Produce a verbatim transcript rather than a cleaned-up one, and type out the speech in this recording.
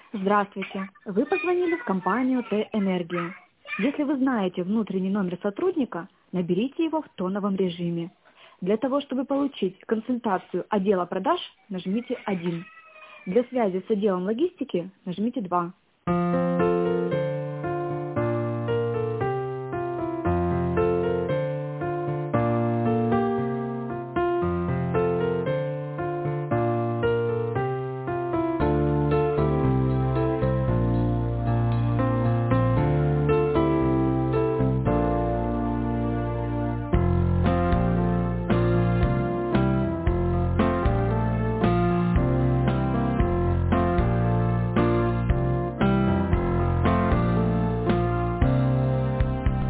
Здравствуйте. Вы позвонили в компанию Т-Энергия. Если вы знаете внутренний номер сотрудника, наберите его в тоновом режиме. Для того, чтобы получить консультацию отдела продаж, нажмите один. Для связи с отделом логистики нажмите два.